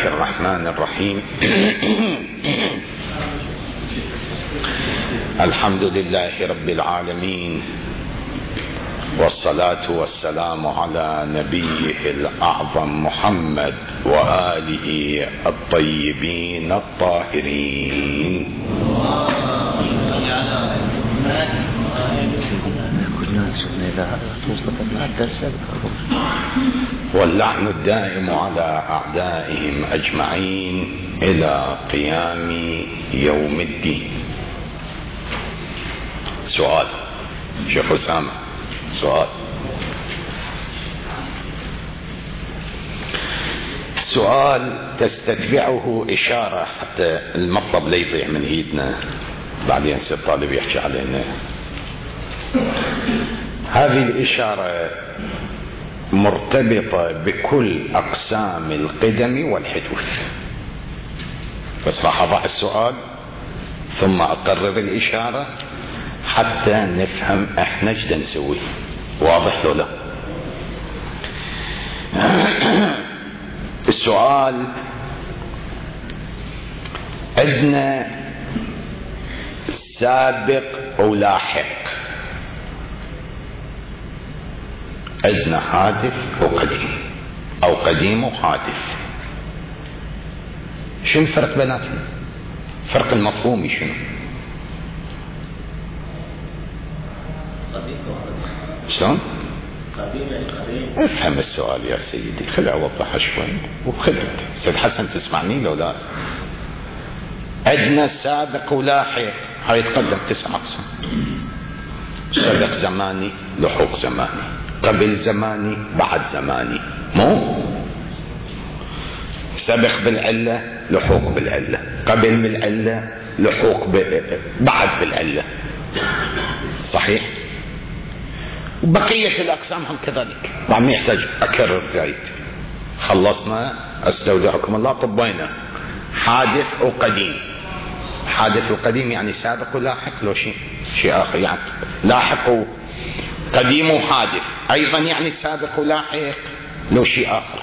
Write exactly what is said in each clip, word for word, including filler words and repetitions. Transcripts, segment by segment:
الله الرحمن الرحيم. الحمد لله رب العالمين، والصلاة والسلام على نبيه الأعظم محمد وآله الطيبين الطاهرين. واللعن الدائم على أعدائهم أجمعين إلى قيام يوم الدين. سؤال شيخ أسامة، سؤال سؤال تستتبعه إشارة حتى المطلب لا يضيع من ايدنا، بعدين يصير الطالب يحكي علينا. هذه الإشارة مرتبطة بكل أقسام القدم والحدوث، بس راح أضع السؤال ثم أقرر الإشارة حتى نفهم احنا ايش نسوي. واضح ولا لا؟ السؤال عندنا سابق او لاحق، عندنا حادث وقديم او قديم وحادث. شنو الفرق بيناتهم؟ الفرق المفهومي شنو؟ شلون؟ افهم السؤال يا سيدي، خلي اوضحها شوي وبخلك. سيد حسن تسمعني لو لا؟ عندنا سابق ولاحق، هاي يتقدم تسع اقسام: سابق زماني، لحوق زماني، قبل زماني، بعد زماني. مو سابق بالعلة، لحوق بالعلة، قبل بالعلة، لحوق ب... بعد بالعلة. صحيح؟ وبقية الأقسام هم كذلك، ما يحتاج أكرر زايد. خلصنا، استودعكم الله. طبينا حادث وقديم. حادث وقديم يعني سابق ولاحق، لو شيء شيء آخر، يعني لاحق وقديم وحادث أيضا يعني سابق ولاحق لو شيء آخر.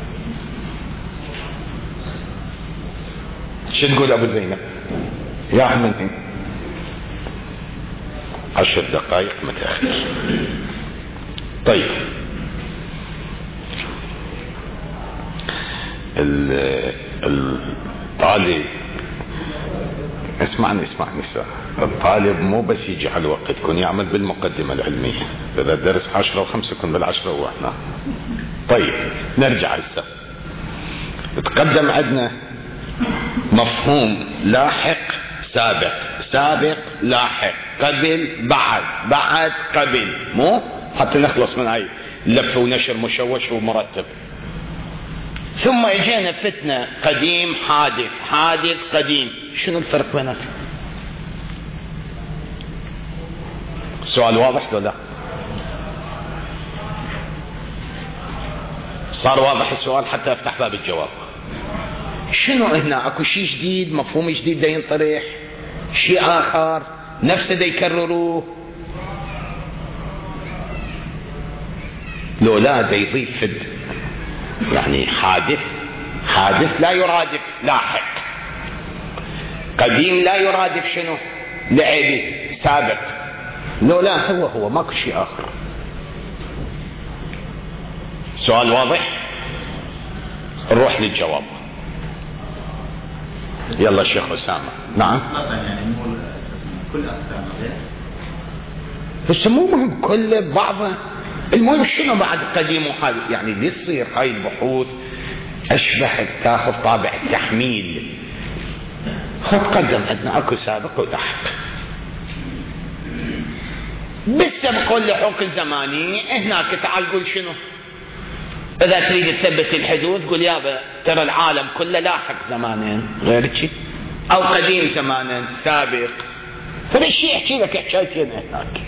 شو تقول أبو زينب؟ يا عمي عشر دقائق متأخر. طيب، الطالب اسمعني اسمعني الطالب مو بس يجي على الوقت، يكون يعمل بالمقدمة العلمية. إذا درس عشرة وخمسة يكون بالعشرة وواحنا. طيب نرجع هسه. تقدم عندنا مفهوم لاحق سابق، سابق لاحق، قبل بعد، بعد قبل، مو حتى نخلص من هاي لف ونشر مشوش ومرتب. ثم اجينا فتنة قديم حادث، حادث قديم. شنو الفرق بيناتهم؟ السؤال واضح ولا لا؟ صار واضح السؤال حتى افتح باب الجواب. شنو هنا؟ اكو شيء جديد، مفهوم جديد دا ينطرح، شيء اخر نفسه دا يكرروه، لو لا دا يضيف فد. يعني حادث، حادث لا يرادف لاحق، قديم لا يرادف شنو؟ لعبي سابق. لو لا هو هو ماكو شيء اخر. سؤال واضح؟ نروح للجواب. يلا شيخ أسامة. نعم. يعني مو كل أقسام غير. بس مو مهم كل بعضه. المهم شنو بعد قديم وحادث؟ يعني دي تصير هاي البحوث أشبه تاخذ طابع التحميل. خد قدم عندنا أكو سابق ولاحق. بالسبق واللحوق الزماني هناك تعال قول شنو؟ إذا تريد تثبت الحدوث قل يابا ترى العالم كله لاحق زمانين غير شيء، أو قديم زمانين سابق. فالشيء يحكي لك حكايتين هناك.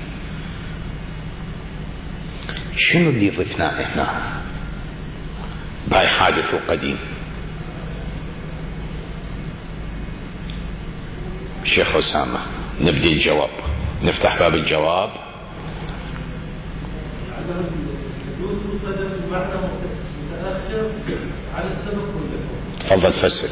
شنو اللي ضفناه هنا؟ باي حادث وقديم. شيخ أسامة نبدي الجواب، نفتح باب الجواب. تفضل فسر.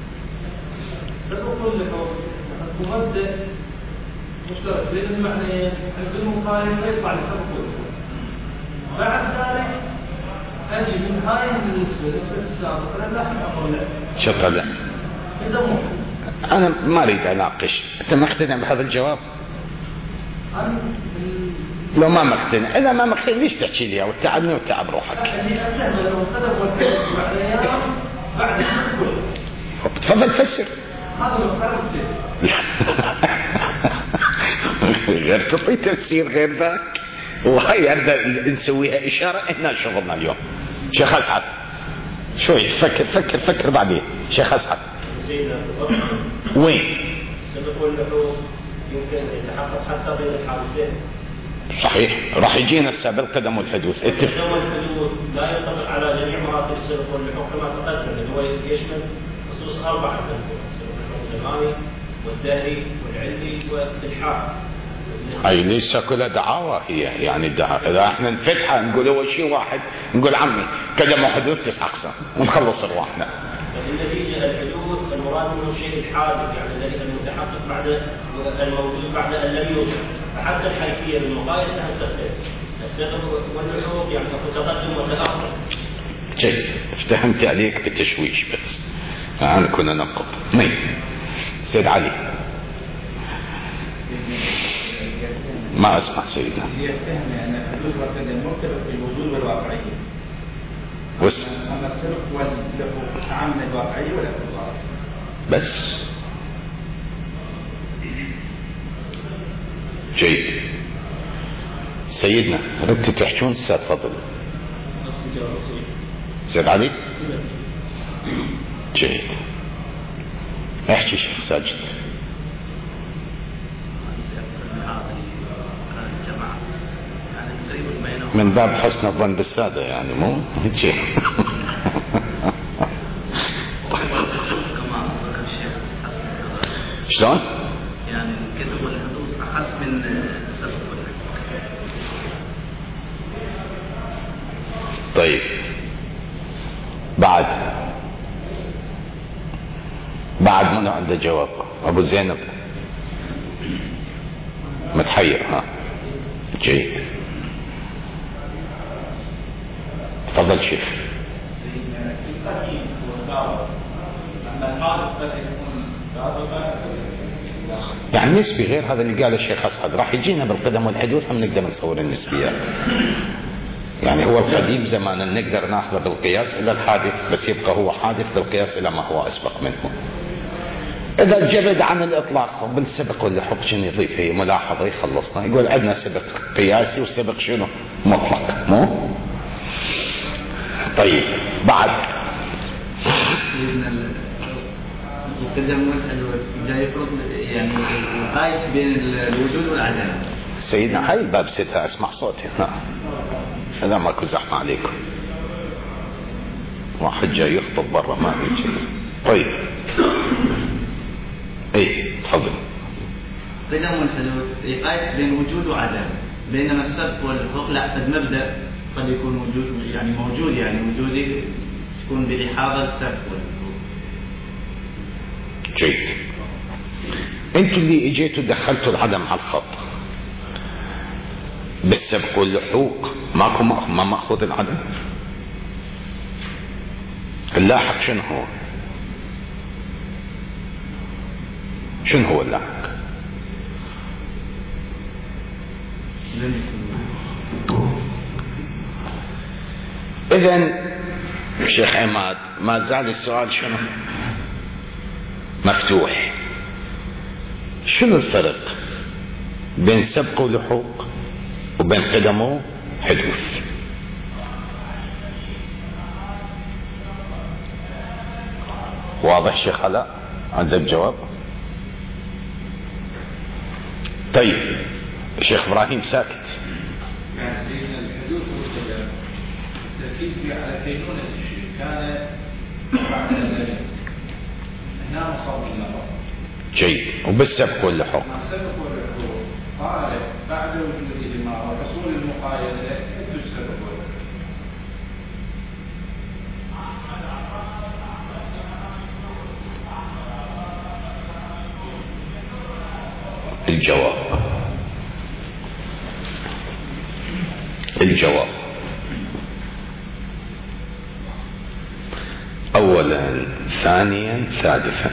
سبق اللحوم مبدأ مشترك بين المعنيين، بالمقايسة يطلع لسبق اللحوم. بعد ذلك أجي من هاي النسبة نسبة السابقة للحم أو لا. شو طلع؟ إذا مو أنا ما أريد أناقش. أنت مقتنع بهذا الجواب؟ أنا لو ما مقتنع، إذا ما مقتنع ليش تحكي لي وتعبني وتعب روحك؟ اللي أتهم لو قدم والحديث بعد أيام بعد الكل. تفضل فسر. هذا لو قدم غير تعطي تفسير غير ذاك، وهي أبدأ نسويها إشارة. إحنا شغلنا اليوم. شيخ أسعد شوي فكر فكر فكر بعدين. شيخ أسعد وين؟ سبق اللحوم يمكن يتحقق حتى بين الحالتين. صحيح، راح يجينا السابق القدم والحدوث. اتفق. القدم والحدوث لا ينطبق على جميع مراتب السبق واللحوم كما تقدم، اللي هو يشمل خصوص أربعة: السبق الزماني والدهري والعلمي والإلحاق. أي ليس كلها دعاوى هي، يعني الدعاوى إذا احنا نفتحها نقول هو شيء واحد، نقول عمي قدم وحدوث تسع أقسام ونخلص أرواحنا. النتيجة الحدوث المراد منه شيء الحادث، يعني الذي المتحقق بعد الموجود بعد أن لم يوجد. فحتى الحيثية بالمقايسة تختلف. السبب واللحوق يعني تقدم وتأخر. جيد، افتهمت عليك بالتشويش بس أنا كنا ننقض. مين؟ سيد علي. ما أسمع سيدنا. يتهم أن الحدوث والقدم مرتبط بالوجود والواقعية. بس. أما السبق واللحوق أعم من الواقعية ولا الواقعية. بس. جيد. سيدنا ردتوا تحجون استاذ فضل. سيد علي. جيد. احكي شيخ ساجد. من باب حسن الظن بالسادة يعني مو هيك. شلون؟ يعني الكذب والحدوث أحس من السبب. طيب بعد بعد منو عنده جواب؟ أبو زينب متحير. ها جيد، تفضل شيخ. يعني نسبي غير هذا اللي قاله الشيخ أسعد. راح يجينا بالقدم والحدوث هم نقدر نصور النسبيات. يعني هو القديم زمانا نقدر ناخذه بالقياس إلى الحادث، بس يبقى هو حادث بالقياس إلى ما هو أسبق منه. إذا جبد عن الإطلاق بالسبق واللحوق شنو يضيف؟ هي ملاحظة يخلصنا. يقول عندنا سبق قياسي وسبق شنو مطلق، مو؟ طيب بعد القدم والحدوث جاي يفرض يعني القايس بين الوجود والعدم. سيدنا هاي الباب ستة أسمع صوتي. نعم هذا ماكو زحمة عليكم. واحد جاي يخطب برا ما في. طيب ايه تفضل. قدم والحدوث يقايس بين وجود وعدم، بينما السبق واللحوق لا، قد مبدأ قد يكون موجود يعني موجود يعني وجودي تكون بلحاظة السبق واللحوق. جيد. انتوا اللي اجيتوا دخلتوا العدم على الخط بالسبق واللحوق، ماكو ما ماخذ العدم. اللاحق شنو هو؟ شنو هو اللاحق؟ اذن شيخ عماد ما زال السؤال شنو مفتوح. شنو الفرق بين سبق ولحوق وبين قدم وحدوث؟ واضح شيخ علاء؟ عندك جواب؟ طيب شيخ ابراهيم ساكت. يعني سيدنا الحدوث والقدم التركيز فيه على كينونة الشيء كان بعد ذلك هنا مصاب النظر. جيد. وبالسبق واللحوق السبق واللحوق قال بعد وجودهما وحصول المقايسة يحدث السبق واللحوق. الجواب الجواب أولا ثانيا ثالثا.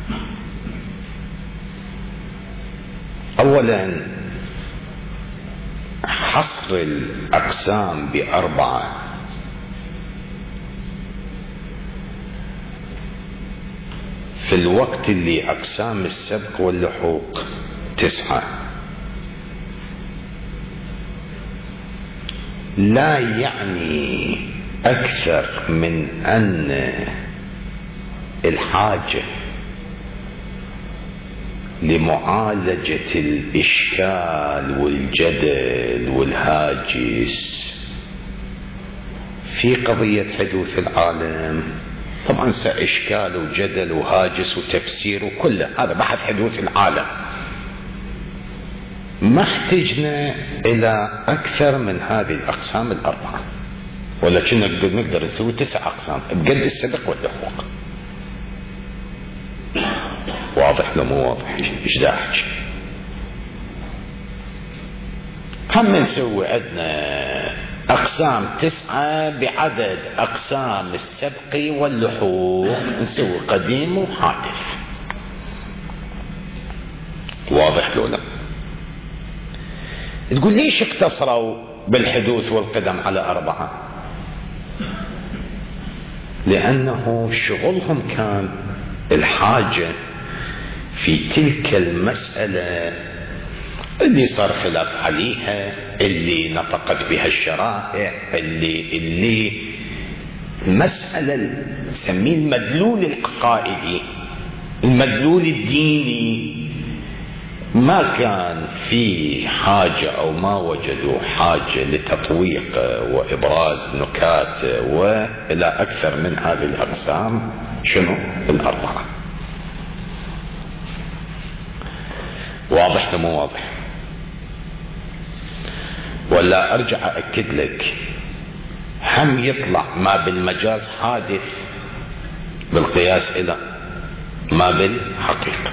أولا حصر الأقسام بأربعة في الوقت اللي أقسام السبق واللحوق تسعة لا يعني أكثر من أن الحاجة لمعالجة الإشكال والجدل والهاجس في قضية حدوث العالم، طبعا سإشكال وجدل وهاجس وتفسير وكله هذا بحث حدوث العالم، ما احتجنا إلى أكثر من هذه الأقسام الأربعة، ولكن نقدر, نقدر نسوي تسع أقسام بقد السبق واللحوق. واضح لو مو واضح؟ ايش داحج؟ هم نسوي عندنا أقسام تسعة بعدد أقسام السبق واللحوق، نسوي قديم وحادث. واضح لو لا؟ تقول ليش اقتصروا بالحدوث والقدم على أربعة؟ لأنه شغلهم كان الحاجة في تلك المسألة اللي صار خلاف عليها، اللي نطقت بها الشرائع، اللي اللي مسألة نسميه المدلول العقائدي، المدلول الديني، ما كان في حاجة أو ما وجدوا حاجة لتطويق وإبراز نكات وإلى أكثر من هذه الأقسام. شنو؟ الأربعة. واضح مو واضح؟ ولا أرجع أكد لك، هم يطلع ما بالمجاز حادث بالقياس إلى ما بالحقيقة.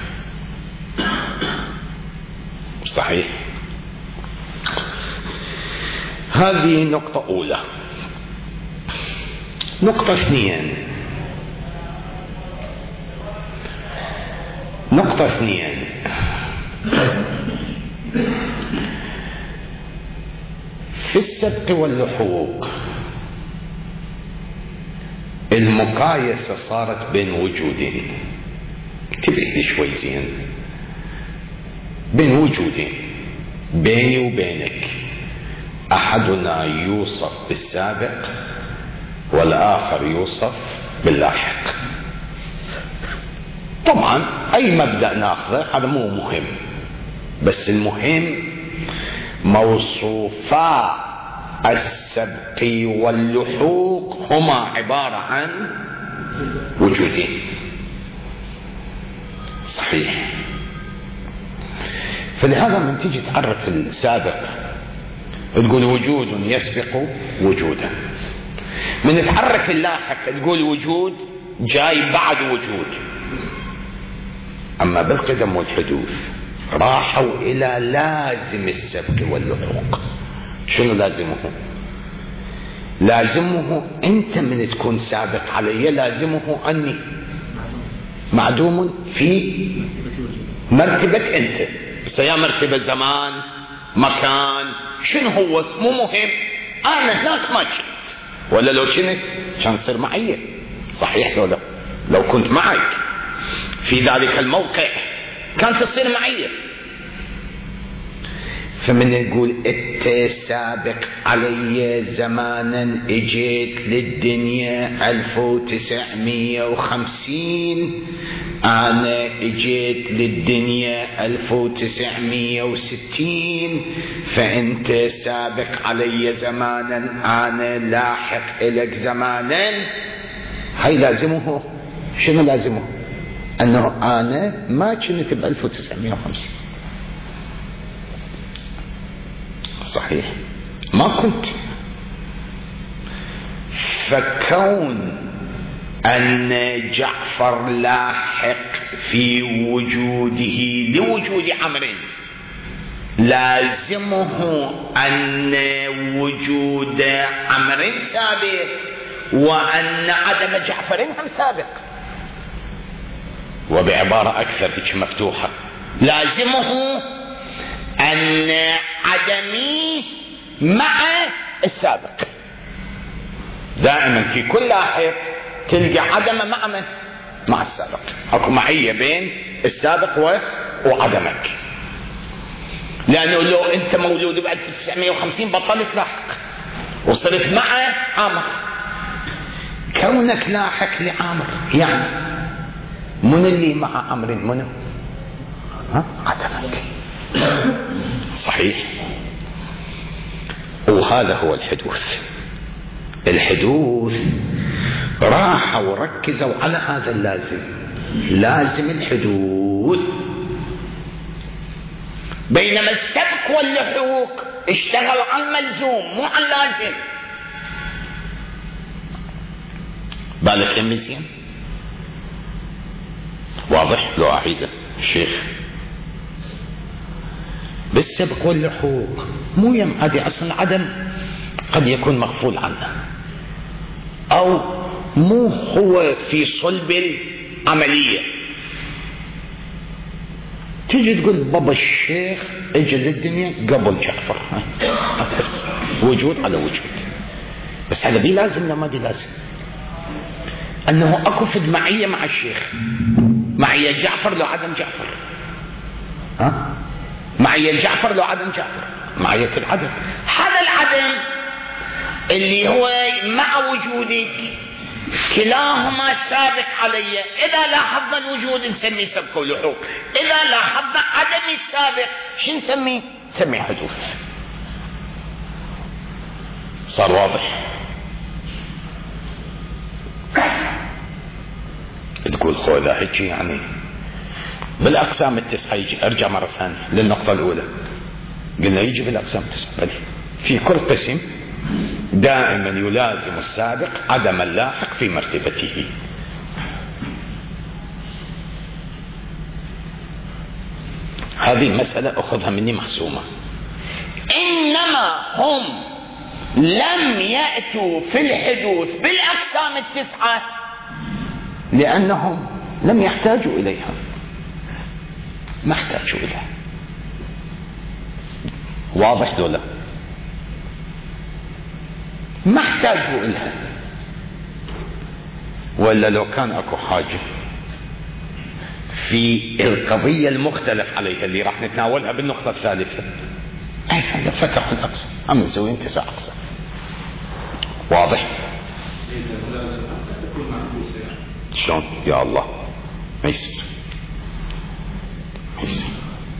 صحيح؟ هذه نقطة أولى. نقطة اثنين نقطة اثنين في السبق واللحوق المقايسة صارت بين وجودين. انتبه شوي زين، بين وجودين، بيني وبينك، أحدنا يوصف بالسابق والآخر يوصف باللاحق. طبعا أي مبدأ ناخذه هذا مو مهم، بس المهم موصوفا السبق واللحوق هما عبارة عن وجودين. صحيح؟ فلهذا من تيجي تعرف السابق تقول وجود يسبق وجودا، من تعرف اللاحق تقول وجود جاي بعد وجود. أما بالقدم والحدوث راحوا إلى لازم السبق واللحوق. شنو لازمه؟ لازمه أنت من تكون سابق علي لازمه أني معدوم في مرتبة أنت. بس يا مرتبة زمان مكان شنو هو مو مهم، أنا هناك ما كنت، ولا لو كنت كان تصير معي. صحيح لو لا؟ لو كنت معك في ذلك الموقع كانت تصير معي. فمن يقول انت سابق علي زمانا، اجيت للدنيا ألف وتسعمية وخمسين، انا اجيت للدنيا ألف وتسعمية وستين، فانت سابق علي زمانا، انا لاحق لك زمانا. هاي لازمه شنو؟ لازمه انه انا ما كنت ب ألف وتسعمية وخمسين. صحيح؟ ما كنت. فكون أن جعفر لاحق في وجوده لوجود عمر لازمه أن وجود عمرو سابق وأن عدم جعفر هم سابق، وبعبارة أكثر هيك مفتوحة لازمه أن عدمي مع السابق. دائما في كل لاحق تلقى عدم مع من؟ مع السابق، اكو معية بين السابق وعدمك، لأنه لو أنت مولود ب ألف وتسعمائة وخمسين بطلت لاحق وصرت مع عامر، كونك لاحق لعامر يعني من اللي مع عمرو؟ منو؟ ها؟ عدمك. صحيح. وهذا هو الحدوث. الحدوث راحوا وركزوا على هذا اللازم، لازم الحدوث، بينما السبق واللحوق اشتغل على الملزوم مو على اللازم. بالك يا زين؟ واضح؟ لو أعيده الشيخ. بالسبق واللحوق مو ينعدي أصلا، عدم قد يكون مغفول عنه أو مو هو في صلب العملية. تجي تقول بابا الشيخ اجى للدنيا قبل جعفر، أحس وجود على وجود، بس هذا بي لازم لا ما دي لازم أنه أكو فد معية مع الشيخ، معية جعفر لو عدم جعفر، ها؟ معية جعفر لو عدم جعفر، معية العدم. هذا العدم اللي هو مع وجودك كلاهما سابق علي. إذا لاحظنا الوجود نسميه سبق ولحوق، إذا لاحظنا عدم السابق شو نسميه؟ نسميه حدوث. صار واضح؟ تقول خوذا هيك يعني بالأقسام التسعة يجي. أرجع مرة ثانية للنقطة الأولى، قلنا يجي بالأقسام التسعة، بل في كل قسم دائما يلازم السابق عدم اللاحق في مرتبته. هذه مسألة أخذها مني محسومة. إنما هم لم يأتوا في الحدوث بالأقسام التسعة لأنهم لم يحتاجوا إليها، ما احتاجوا إليها. واضح ولا؟ ما احتاجوا إليها، ولا لو كان أكو حاجة في القضية المختلف عليها اللي راح نتناولها بالنقطة الثالثة، أي هذا فتحوا الأقسام، هم مسوين تسع أقسام. واضح؟ شلون؟ يا الله ما يصير، ما يصير.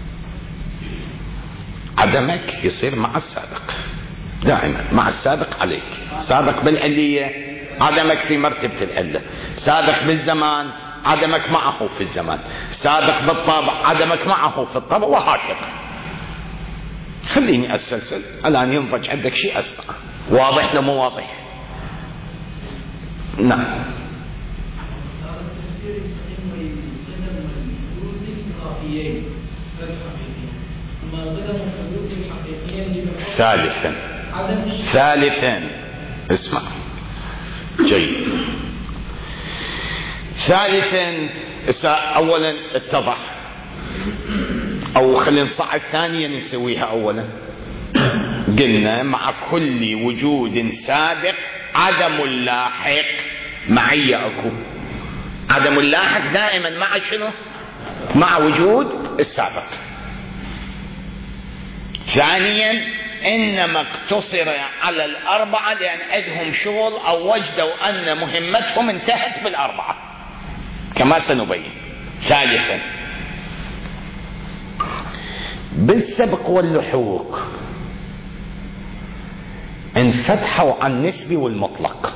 عدمك يصير مع السابق دائما، مع السابق عليك. سابق بالعلية عدمك في مرتبة العلة، سابق بالزمان عدمك معه في الزمان، سابق بالطابع عدمك معه في الطابع، وهكذا. خليني أسلسل الآن ينضج عندك شيء أسمع. واضح لو مو واضح؟ نعم. ثالثا ثالثا اسمع جيد. ثالثا اولا اتضح، او خلينا نصعد ثانيا نسويها اولا. قلنا مع كل وجود سابق عدم اللاحق معي اكو. عدم اللاحق دائما مع شنو؟ مع وجود السابق. ثانيا انما اقتصر على الاربعة لان عندهم شغل او وجدوا ان مهمتهم انتهت بالاربعة كما سنبين. ثالثا بالسبق واللحوق انفتحوا عن النسبي والمطلق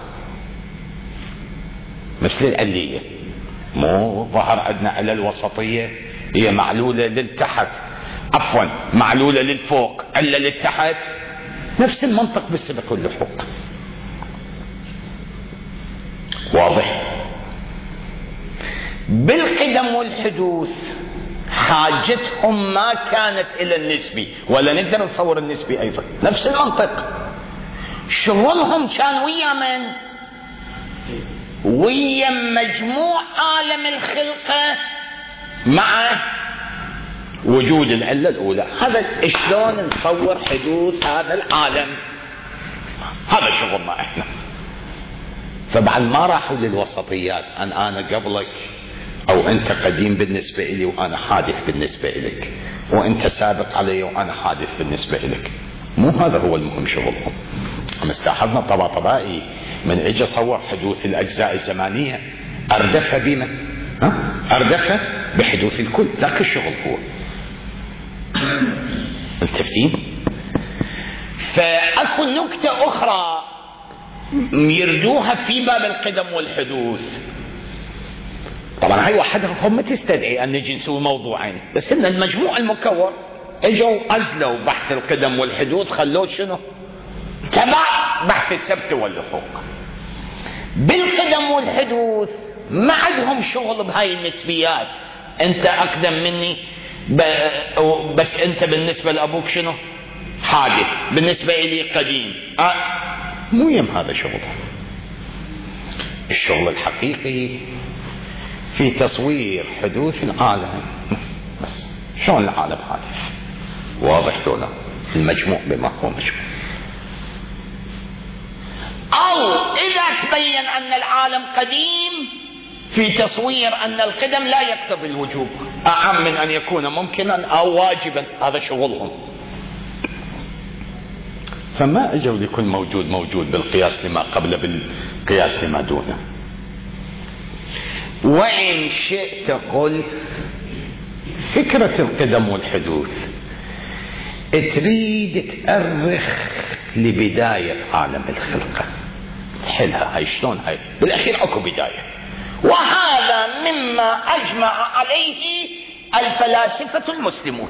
مثل العلية. مو ظهر عندنا على الوسطية هي معلولة للتحت، عفوا معلولة للفوق علة للتحت، نفس المنطق بالسبق واللحوق. واضح؟ بالقدم والحدوث حاجتهم ما كانت إلى النسبي، ولا نقدر نصور النسبي أيضا نفس المنطق. شغلهم كان ويا من؟ ويا مجموع عالم الخلقة مع وجود العلة الأولى. هذا شلون نصور حدوث هذا العالم؟ هذا شغلنا احنا. فبعد ما راحوا للوسطيات، أن أنا قبلك، أو أنت قديم بالنسبة إلي وأنا حادث بالنسبة إليك، وأنت سابق علي وأنا حادث بالنسبة إليك. مو هذا هو المهم شغلهم. مستحضنا طباطبائي من اجى صور حدوث الأجزاء الزمانية، أردفها بما أردفها بحدوث الكل. ذاك الشغل هو التفتيم. فأكو نكتة أخرى يردوها في باب القدم والحدوث. طبعا هاي وحدها ما تستدعي أن نجي نسوي موضوعين، بس إن المجموع المكون اجوا أزلوا بحث القدم والحدوث، خلوه شنو؟ تبع بحث السبت واللحوق. بالقدم والحدوث ما عندهم شغل بهاي النسبيات. أنت أقدم مني بس أنت بالنسبة لأبوك شنو؟ حادث، بالنسبة إلي قديم. أه مو يم هذا شغلهم. الشغل الحقيقي في تصوير حدوث العالم، بس شلون العالم حادث؟ واضح دولا المجموع بما هو مجموع. أو إذا تبين أن العالم قديم، في تصوير أن القدم لا يقتضي الوجوب، أعم من أن يكون ممكنا أو واجبا. هذا شغلهم. فما أجوا لكل موجود موجود بالقياس لما قبل بالقياس لما دونه. وإن شئت قل فكرة القدم والحدوث تريد تأرخ لبداية عالم الخلقة، تحلها هاي شلون هاي بالأخير أكو بداية. وهذا مما أجمع عليه الفلاسفة المسلمون.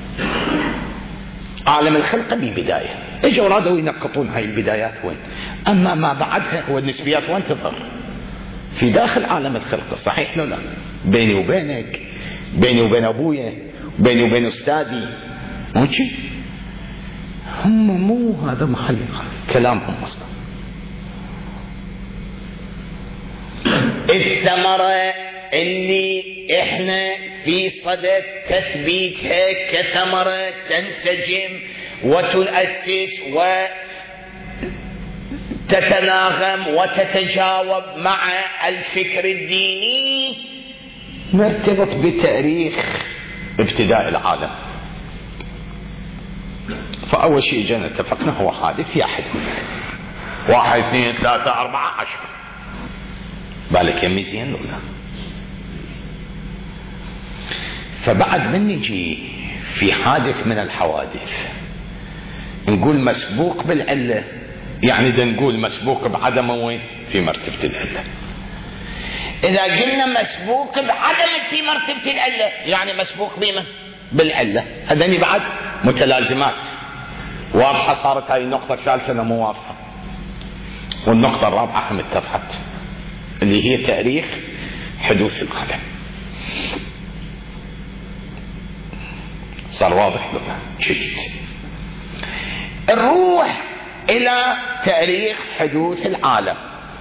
عالم الخلقة ببداية، اجوا رادوا ينقطون هاي البدايات وين، أما ما بعدها هو النسبيات وين تظهر؟ في داخل عالم الخلقة. صحيح لو لا؟ بيني وبينك، بيني وبين أبويا، بيني وبين أستاذي، ماشي؟ هم مو هذا محل كلامهم أصلا. الثمرة اللي احنا في صدد تثبيتها كثمرة تنسجم وتؤسس وتتناغم وتتجاوب مع الفكر الديني، مرتبط بتاريخ ابتداء العالم. فأول شيء جينا اتفقنا هو حادث يا حدوث. واحد اثنين ثلاثة أربعة عشرة. بالك يمي زين ولا؟ فبعد من نجي في حادث من الحوادث نقول مسبوق بالعلة، يعني دا نقول مسبوق بعدم وين؟ في مرتبة العلة. إذا قلنا مسبوق بعدم في مرتبة العلة يعني مسبوق بمن؟ بالعلة. هذني بعد متلازمات واضحة. صارت هاي النقطة الثالثة مو واضحة، والنقطة الرابعة هم اتفقت اللي هي تاريخ حدوث العالم. صار واضح لنا جيد. نروح إلى تاريخ حدوث العالم.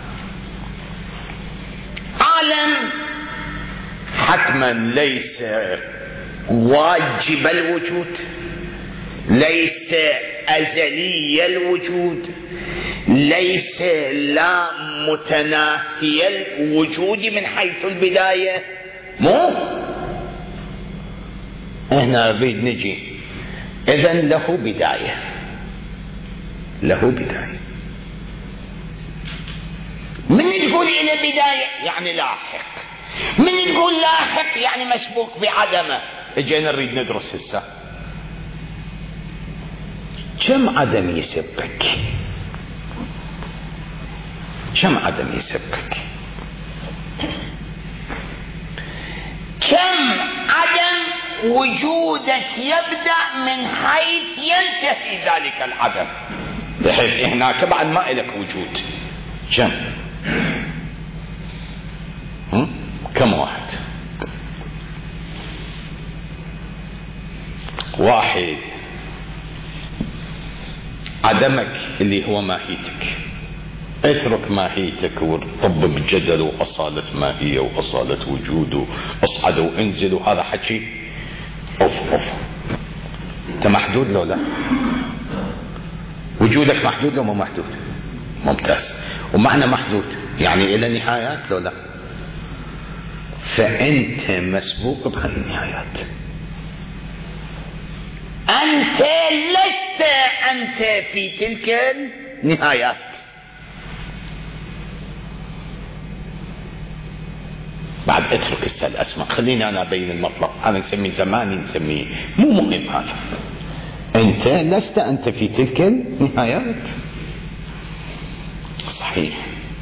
عالم حتما ليس واجب الوجود، ليس أزلي الوجود، ليس لا متناهي الوجود من حيث البداية. مو هنا نريد نجي إذن له بداية، له بداية. من تقول إلى بداية يعني لاحق، من تقول لاحق يعني مسبوق بعدمه. اجينا نريد ندرس هسه كم عدم يسبك، كم عدم يسبك، كم عدم وجودك يبدأ من حيث ينتهي ذلك العدم، بحيث هناك بعد ما إلك وجود. كم هم؟ كم واحد؟ واحد عدمك اللي هو ماهيتك، اترك ماهيتك وارطب بجدل وأصالة ماهية وأصالة وجود واصعد وانزل وهذا حكي اوف اوف. انت محدود لو لا؟ وجودك محدود لو مو محدود؟ ممتاز. ومعنى محدود يعني الى نهايات لو لا؟ فانت مسبوق بهاي النهايات. انت لست انت في تلك النهايات. بعد اترك السل اسمع، خليني انا ابين المطلق، انا نسميه زماني نسميه مو مهم هذا. انت لست انت في تلك النهايات. صحيح.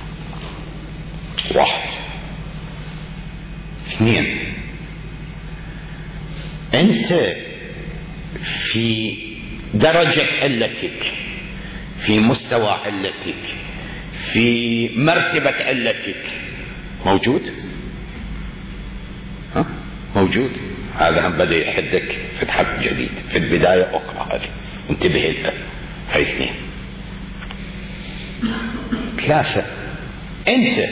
واحد. اثنين، انت في درجة علتك، في مستوى علتك، في مرتبة علتك موجود؟ ها؟ موجود. هذا هم بدأ يحدك فتحة جديد في البداية أخرى. هذه انتبه لها. هاي اثنين. ثلاثة، انت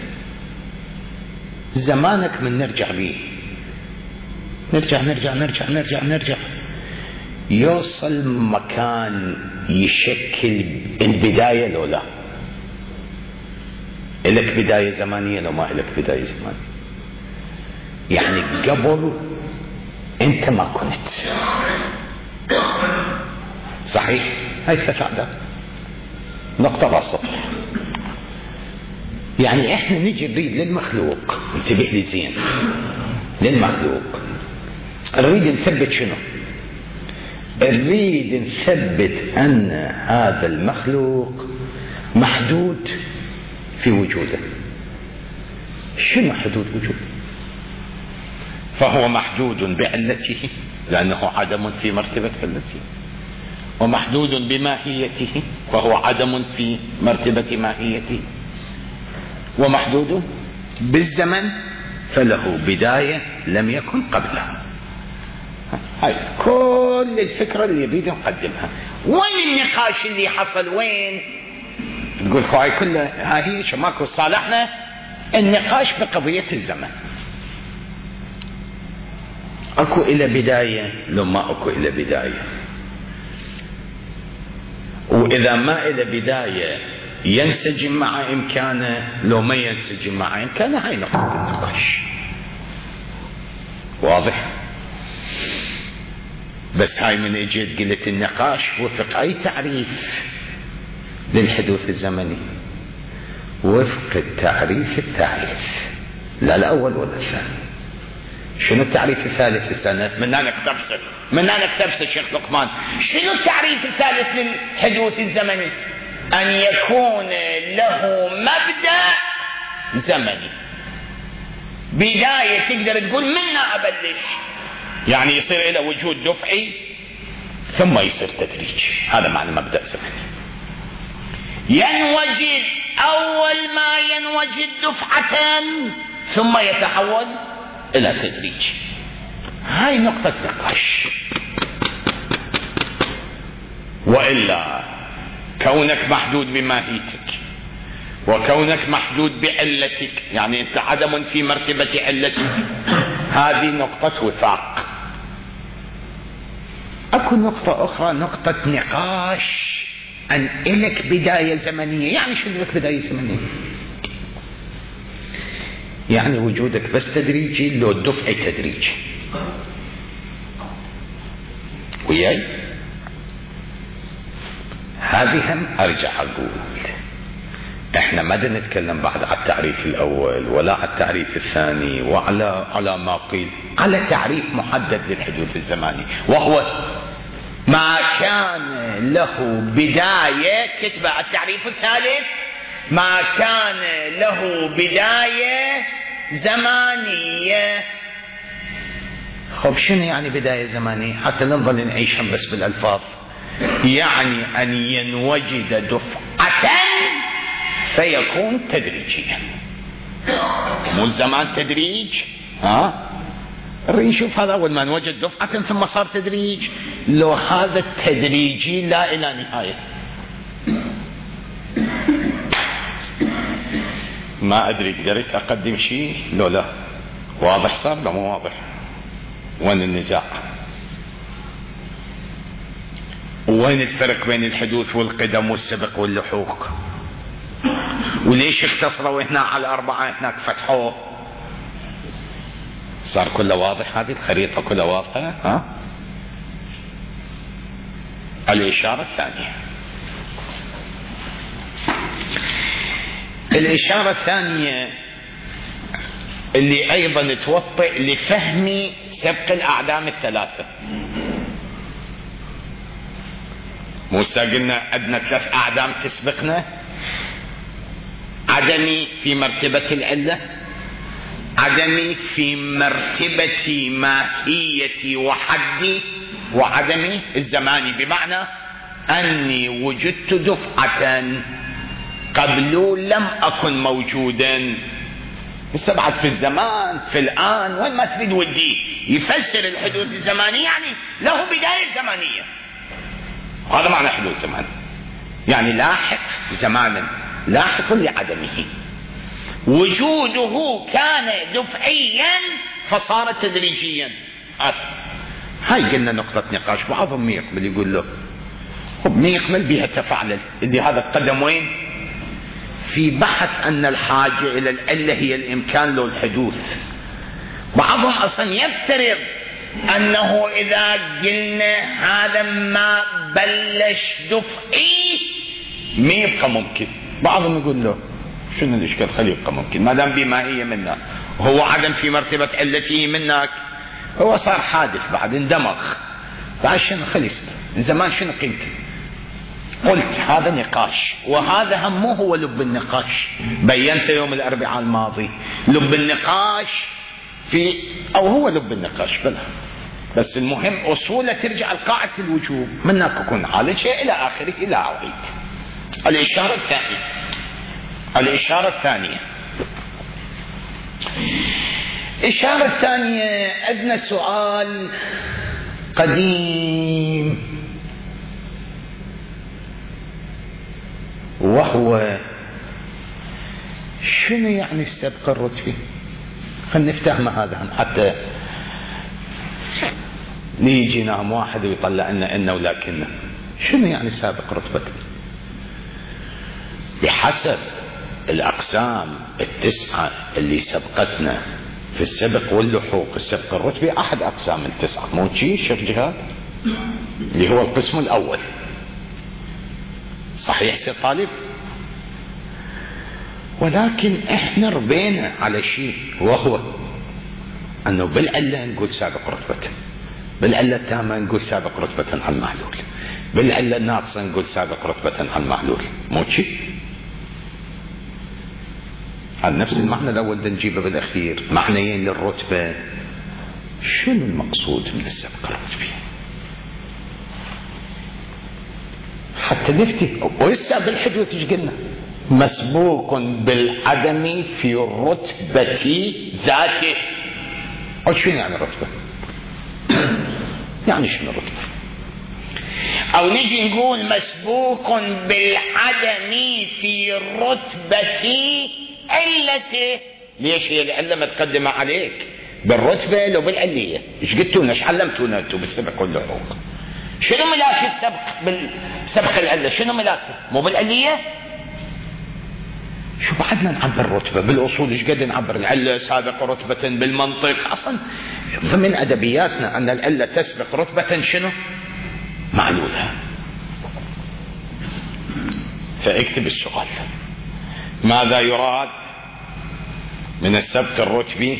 زمانك من نرجع بيه، نرجع نرجع نرجع نرجع نرجع يوصل مكان يشكل البداية لو لا؟ إلك بداية زمانية لو ما إلك بداية زمانية؟ يعني قبل انت ما كنت. صحيح. هاي ثلاث أعداد. نقطة بالسطر. يعني احنا نجي نريد للمخلوق، انتبه لي زين، للمخلوق نريد نثبت شنو؟ نريد نثبت ان هذا المخلوق محدود في وجوده. شنو حدود وجوده؟ فهو محدود بعلته لأنه عدم في مرتبة علته، ومحدود بماهيته فهو عدم في مرتبة ماهيته، ومحدود بالزمن فله بداية لم يكن قبلها. هاي كل الفكرة اللي يريد نقدمها. وين النقاش اللي حصل؟ وين تقول هاي كلها هاي شو ماكو صالحنا؟ النقاش بقضية الزمن. اكو الى بداية لو ما اكو الى بداية؟ واذا ما الى بداية ينسجم مع امكانه لو ما ينسجم مع امكانه؟ هاي نقطة النقاش. واضح؟ بس هاي من اجيت قلت النقاش وفق اي تعريف للحدوث الزمني؟ وفق التعريف الثالث، لا الاول ولا الثاني. شنو التعريف الثالث السنة؟ من هنا نقتبس من هنا نقتبس الشيخ لقمان. شنو التعريف الثالث للحدوث الزمني؟ أن يكون له مبدأ زمني، بداية تقدر تقول منا أبلش، يعني يصير له وجود دفعي ثم يصير تدريج. هذا معنى مبدأ زمني. ينوجد أول ما ينوجد دفعة ثم يتحول إلى تدريج. هاي نقطة نقاش. وإلا كونك محدود بماهيتك وكونك محدود بعلتك، يعني أنت عدم في مرتبة علتك، هذه نقطة وفاق. أكو نقطة أخرى، نقطة نقاش أن إلك بداية زمنية. يعني شو لك بداية زمنية؟ يعني وجودك بس تدريجي لو الدفع تدريجي. وياي هذه هم ارجع اقول احنا ما بدنا نتكلم بعد على التعريف الاول ولا على التعريف الثاني وعلى على ما قيل، على تعريف محدد للحدوث الزماني، وهو ما كان له بداية. كتب التعريف الثالث: ما كان له بداية زمانية. خب شنو يعني بداية زمانية؟ حتى نظل نعيشهم بس بالألفاظ. يعني أن ينوجد دفعة فيكون تدريجيا، مو الزمان تدريج، ها نشوف هذا أول ما نوجد دفعة ثم صار تدريج، لو هذا التدريجي لا إلى نهاية. ما أدري قدرت أقدم شيء لو لا واضح صار لا مو واضح. وين النزاع؟ وين الفرق بين الحدوث والقدم والسبق واللحوق؟ وليش اختصروا هنا على الأربعة هناك فتحوه؟ صار كله واضح، هذه الخريطة كلها واضحة. ها؟ الإشارة الثانية، الإشارة الثانية اللي أيضا توطئ لفهم سبق الأعدام الثلاثة. موسى قلنا عندنا ثلاث أعدام تسبقنا: عدمي في مرتبة العلة، عدمي في مرتبة ماهية وحدي، وعدمي الزماني، بمعنى أني وجدت دفعة قبل لم أكن موجودا. استبعد في الزمان في الآن وين ما تريد وديه يفسر الحدوث الزمانية يعني له بداية زمانية. هذا معنى حدوث زمان، يعني لاحق زمانا لاحق لعدمه. وجوده كان دفعيا فصار تدريجيا. هاي قلنا نقطة نقاش. بعضهم يقبل يقول له ما يقبل بها تفعل اللي هذا القدم وين في بحث أن الحاجة إلى العلة هي الإمكان له الحدوث. بعضهم أصلا يفترض أنه إذا قلنا هذا ما بلش دفعي ما يبقى ممكن. بعضهم يقول له شنو الإشكال، خليه يبقى ممكن ما دام بما هي منا، هو عدم في مرتبة علته منك، هو صار حادث بعد اندمغ بعد شنو خلص الزمان شنو قيمته. قلت هذا نقاش، وهذا هم مو هو لب النقاش. بينت يوم الأربعاء الماضي لب النقاش في أو هو لب النقاش بلا، بس المهم أصوله ترجع لقاعدة الوجوب منك يكون عالج شيء إلى آخره إلى عويد. الإشارة الثانية، الإشارة الثانية الإشارة الثانية أدنى سؤال قديم، وهو شنو يعني السبق الرتبي؟ خلينا نفتهم هذا حتى نيجي نام واحد ويطلع لنا إنه ولكنه. شنو يعني سابق رتبة؟ بحسب الأقسام التسعة اللي سبقتنا في السبق واللحوق، السبق الرتبي أحد أقسام التسعة، مو شيء شيخ جهاد اللي هو القسم الأول. صحيح سي طالب؟ ولكن احنا ربينا على شيء، وهو انه بالعلة نقول سابق رتبة، بالعلة التامة نقول سابق رتبة عن المعلول، بالعلة الناقصة نقول سابق رتبة عن المعلول، مو شيء؟ عن نفس المعنى الأول ده نجيبه بالأخير، معنيين للرتبة. شنو المقصود من السبق الرتبي؟ حتى نفتي ويسا بالحدوث ايش قلنا؟ مسبوق بالعدم في الرتبة ذاته. او شنو يعني الرتبة؟ يعني شنو الرتبة؟ او نجي نقول مسبوق بالعدم في الرتبة علته. ليش هي العلة متقدمة عليك بالرتبة لو بالعلية؟ ايش قلتونا ايش علمتونا انتم بالسبق واللحوق؟ شنو ملاك السبق بالسبق العلة؟ شنو ملاكه؟ مو بالعلية؟ شو بعدنا نعبر الرتبة بالأصول؟ ايش قد نعبر العلة سابق رتبة بالمنطق؟ أصلا ضمن أدبياتنا أن العلة تسبق رتبة شنو؟ معلولها. فاكتب السؤال: ماذا يراد من السبق الرتبي؟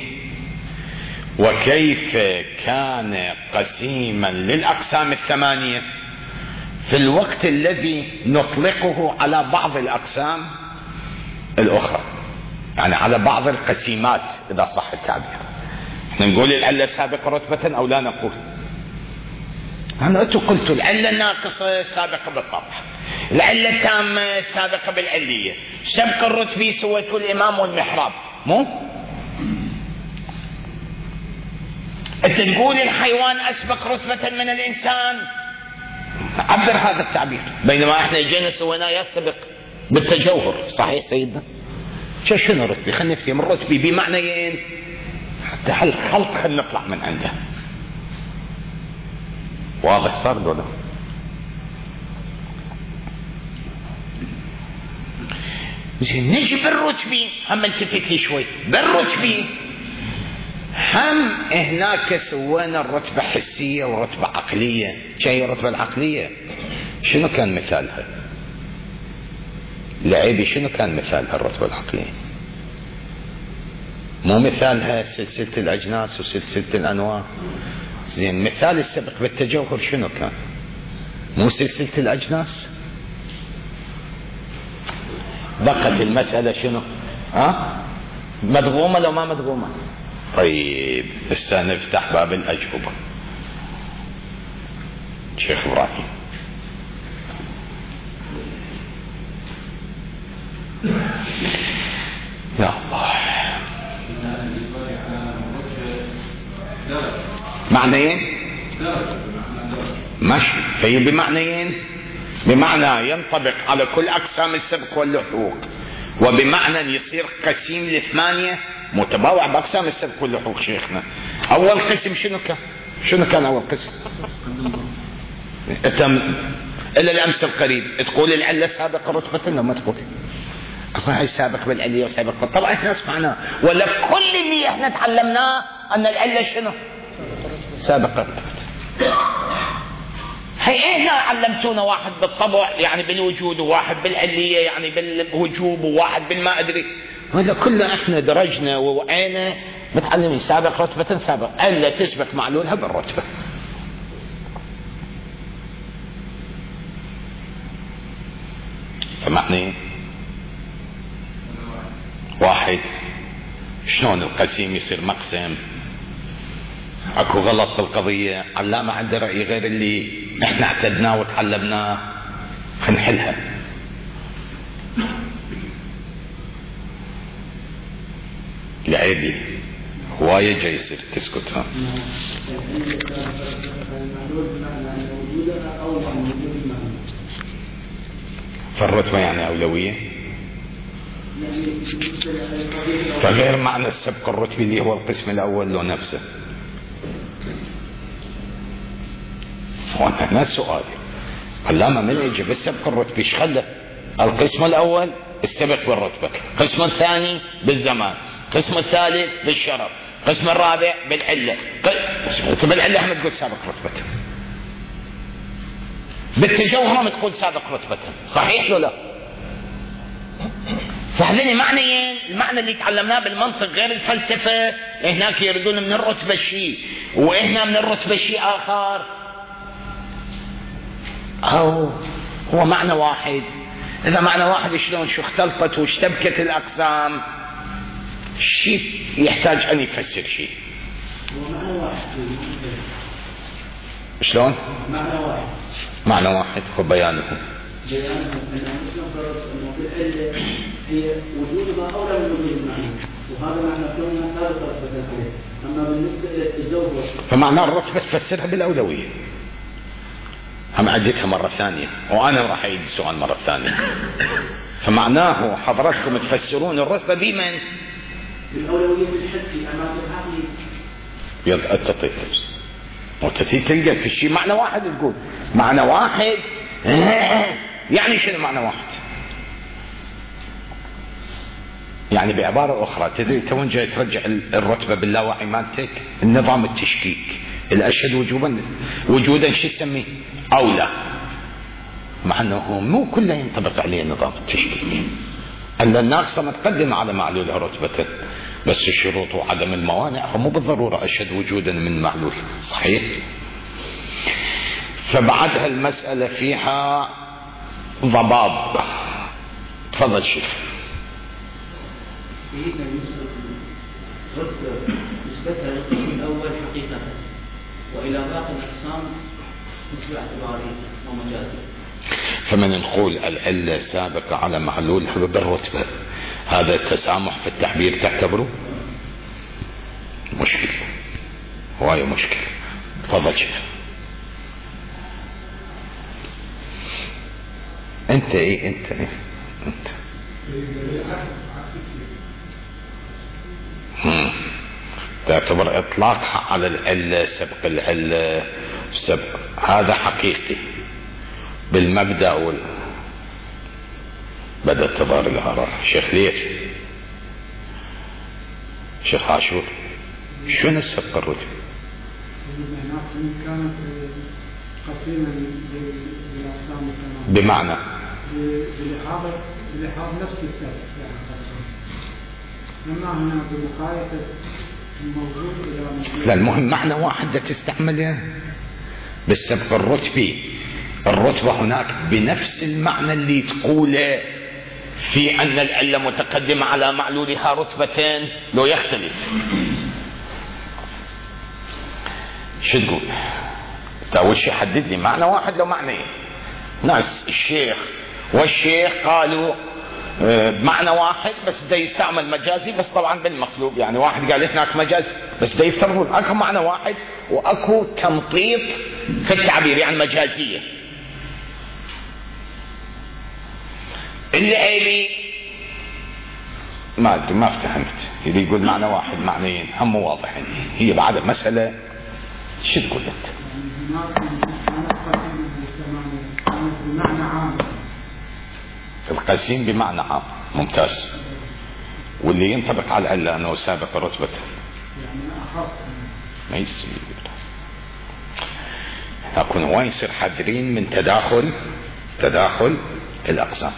وكيف كان قسيما للأقسام الثمانية في الوقت الذي نطلقه على بعض الأقسام الأخرى، يعني على بعض القسيمات إذا صح التعبير. احنا نقول العلة سابقة رتبة أو لا نقول؟ أنا أنتم قلتوا العلة الناقصة سابقة بالطبع، العلة التامة سابقة بالعلية، سبق الرتبي سويتوا الإمام والمحراب، مو؟ انت تقول الحيوان اسبق رتبة من الانسان، عبر هذا التعبير، بينما احنا جينا سويناه يسبق بالتجوهر. صحيح سيدنا؟ شنو رتبة؟ خلينا نفتي من رتبة بمعنيين حتى هالخلق خلينا نطلع من عنده. واضح صار ولا؟ زين نجي بالرتبة، هم التفت لي شوي بالرتبة، هم هناك سوينا الرتبة حسية ورتبة عقلية. شيء الرتبة العقلية شنو كان مثالها؟ لعيبي شنو كان مثالها الرتبة العقلية؟ مو مثالها سلسلة الأجناس وسلسلة الأنواع. زين مثال السبق بالتجوهر شنو كان؟ مو سلسلة الأجناس؟ بقت المسألة شنو؟ ها؟ مدغومة لو ما مدغومة؟ طيب هسه نفتح باب الأجوبة. شيخ إبراهيم يا الله، معنيين ماشي، فهي بمعنيين، بمعنى ينطبق على كل أقسام السبق واللحوق، وبمعنى يصير قسيم لثمانية متباوع بأقسام السبق واللحوق. شيخنا أول قسم شنو كان؟ شنو كان أول قسم؟ أتم إلا الأمس القريب تقول العلة سابقة رتبة ولا ما تقول؟ أصلا هي سابق بالعلية وسابق بالطبع. طبعا إحنا سمعناه ولا كل اللي إحنا تعلمناه أن العلة شنو؟ سابقة رتبة. هي إحنا علمتونا واحد بالطبع يعني بالوجود، وواحد بالعلية يعني بالوجوب، وواحد بالما أدري. هذا كله إحنا درجنا ووعينا متعلمين سابق رتبة سابق، ألا تسبق معلولها بالرتبة. فمعني واحد شلون القسيم يصير مقسم؟ اكو غلط بالقضية، علامة عنده رأي غير اللي احنا اعتدناه وتعلمناه، خنحلها. العيبي هواية جاي يصير تسكت. ها فالرتبة يعني أولوية، فغير معنى السبق الرتبي اللي هو القسم الأول له نفسه. وانا هنا السؤال، علامة من يجي بالسبق الرتبي ايش خلى؟ القسم الأول السبق بالرتبة، القسم الثاني بالزمان، القسم الثالث بالشرف، القسم الرابع بالعلة. بالعلة هم تقول سابق رتبته، بالتجوهر تقول سابق رتبته. صحيح ولا لا؟ فهذين معنيين، المعنى اللي تعلمناه بالمنطق غير الفلسفة. هناك يردون من الرتبة شيء وإحنا من الرتبة شيء آخر، أو هو معنى واحد. إذا معنى واحد شلون شو اختلطت واشتبكت الأقسام؟ شيء يحتاج أن يفسر شيء. هو معنى واحد. شلون؟ معنى واحد. معنى واحد هو بيانه. بيانه أنه نفرض أنه بالعلة هي وجودها أولى من وجود المعنى، وهذا معنى كونها سابقة رتبة عليه. أما بالنسبة إلى التجوز فمعنى الرتبة تفسرها بالأولوية. هم عدتها مرة ثانية وأنا راح أعيد السؤال مرة ثانية. فمعناه حضراتكم تفسرون الرتبة بمن؟ بالأولوية بالحسي أمام العقل. يلا التطيف وتتي تلقى في الشيء معنى واحد، تقول معنى واحد يعني شنو معنى واحد؟ يعني بعبارة أخرى تدري توين جاي ترجع الرتبة باللاوعي مالتك؟ النظام التشكيك الأشهد وجوبا وجودا شو تسميه؟ أولى، مع أنه مو كله ينطبق عليه نظام التشكيك، أن الناقصة متقدمة على معلولها رتبة، بس الشروط وعدم الموانع فمو بالضرورة أشهد وجودا من معلول. صحيح؟ فبعدها المسألة فيها ضباب. تفضل شيخ. سيدنا بالنسبة للرتبة نسبتها للقسم الأول حقيقة، وإلى باقي الأقسام نسبة اعتبارية ومجازية. فمن نقول العلة سابقة على معلول بالرتبة، هذا التسامح في التعبير تعتبره مشكلة. هواي مشكلة. تفضل شيخ. انت ايه انت ايه انت هم. تعتبر اطلاقها على العلة، سبق العلة، سبق هذا حقيقي بالمبدأ وال... بدأ تظهر الآراء. شيخ ليش؟ شيخ عاشور شنو السبق الرتبة؟ كانت قسيما بالأقسام بمعنى بلحاظ بلحاظ نفس السبب يعني قسم. أما هنا بمقايسة الموجود إلى لا، المهم معنى واحد تستعمله بالسبق الرتبي. الرتبة هناك بنفس المعنى اللي تقوله في أن العلة متقدمة على معلولها رتبتين لو يختلف. شو تقول؟ أول شيء حدد لي معنى واحد لو معنيين. ناس الشيخ والشيخ قالوا بمعنى واحد بس ده يستعمل مجازي، بس طبعا بالمقلوب. يعني واحد قال هناك مجاز بس ده يفترضون اكو معنى واحد واكو تمطيط في التعبير يعني مجازية. اللي عيلي ما ادري ما افتهمت اللي يقول معنى واحد معنيين هم واضحين. هي بعد مسألة شو تقول انت؟ القسيم بمعنى عام. ممتاز. واللي ينطبق على العلة انه سابق رتبته ما يصير. نكون وين يصير حذرين من تداخل تداخل الاقسام.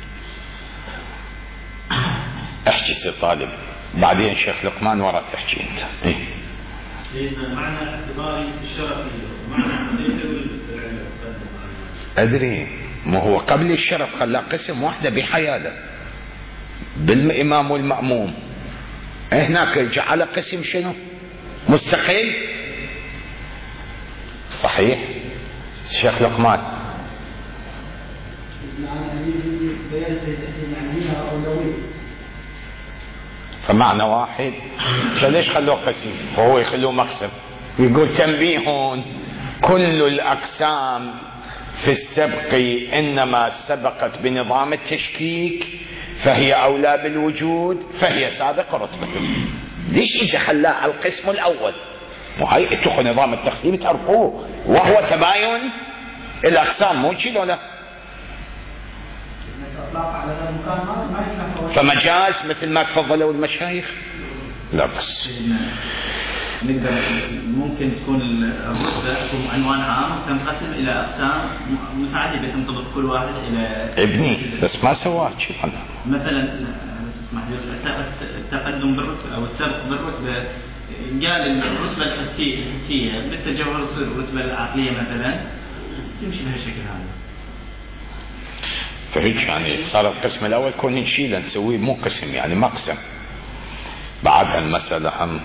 احكي سي طالب بعدين شيخ لقمان ورا تحكي انت. ايه لأن معنى اعتباري الشرف معنى ادري ما هو قبل الشرف خلاه قسم واحدة بحياله بالإمام والمأموم. هناك جعل قسم شنو مستقل. صحيح شيخ لقمان. فمعنى واحد فليش خلوه قسم وهو يخلوه مقسم؟ يقول تنبيه كل الأقسام في السبق إنما سبقت بنظام التشكيك فهي أولى بالوجود فهي سابقة رتبة. ليش إجا خلاه على القسم الأول؟ وهي اتخذ نظام التقسيم تعرفوه وهو تباين الأقسام مو شيء ولا فمجاز مثل ما تفضلوا المشايخ. لا بس نقدر ممكن تكون الرتبة تكون عنوان عام تنقسم إلى أقسام متعددة تنطبق كل واحد إلى ابني بس ما سواه شيء. مثلا التقدم بالرتبة أو السبق بالرتبة قال الرتبة الحسية الحسية بالتجوهر تصير الرتبة العقلية مثلا تمشي بهالشكل هذا. فهيك يعني صار القسم الأول كون نشيله نسويه مو قسم يعني مقسم. بعد المسألة هم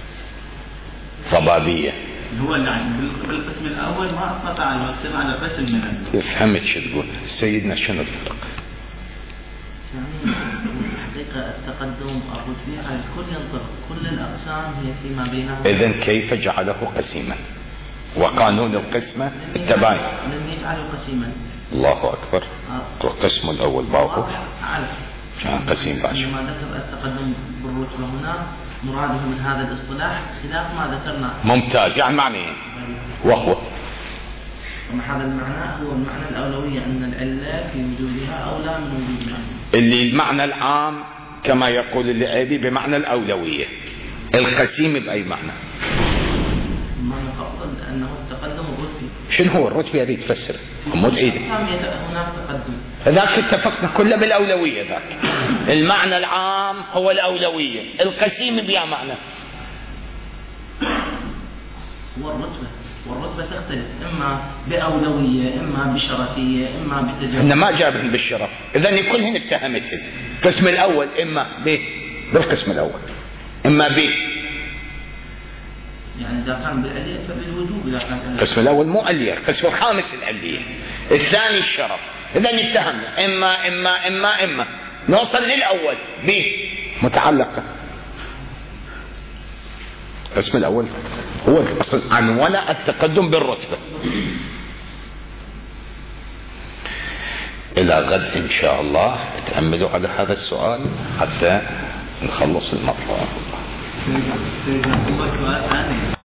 ضبابية. هو يعني بالقسم الأول ما استطاع المقسم على قسم منه. فهمت شو تقول سيدنا؟ شنو الفرق؟ يعني الحقيقة التقدم الرتبي على الكل ينطبق كل الأقسام هي فيما بينها. إذن كيف جعله قسيما؟ وقانون القسمة التباين. لم يجعله قسيما. الله أكبر. القسم الأول باهو كان قسيم باشا. لما ذكر التقدم بالرتبة هنا مراده من هذا الاصطلاح خلاف ما ذكرنا. ممتاز. يعني معنى وهو هذا المعنى هو المعنى الأولوية أن العلة في وجودها أولى من وجودها. اللي المعنى العام كما يقول اللعيبي بمعنى الأولوية. القسيم بأي معنى؟ المعنى فقط أنه التقدم الرتبي. شنو هو الرتبي؟ يريد تفسر مو تعيد. هناك تقدم. ذاك اتفقنا كله بالأولوية. ذاك المعنى العام هو الأولوية. القسيم بأي معنى؟ هو الرتبة. والرتبة تختلف إما بأولوية إما بشرفية إما بتجربة. إحنا ما جابهن بالشرف. إذن يكون هن اتهمتهن. القسم الأول إما ب بالقسم الأول إما ب يعني إذا كان بالعلية فبالوجوب. إذا كان القسم الأول مو علية. القسم الخامس العلية. الثاني الشرف. إذن اتهمنا إما إما إما إما نوصل للأول ب متعلقة. القسم الأول هو أصلا عنوان التقدم بالرتبة. إلى غد إن شاء الله تأملوا على هذا السؤال حتى نخلص المطلب.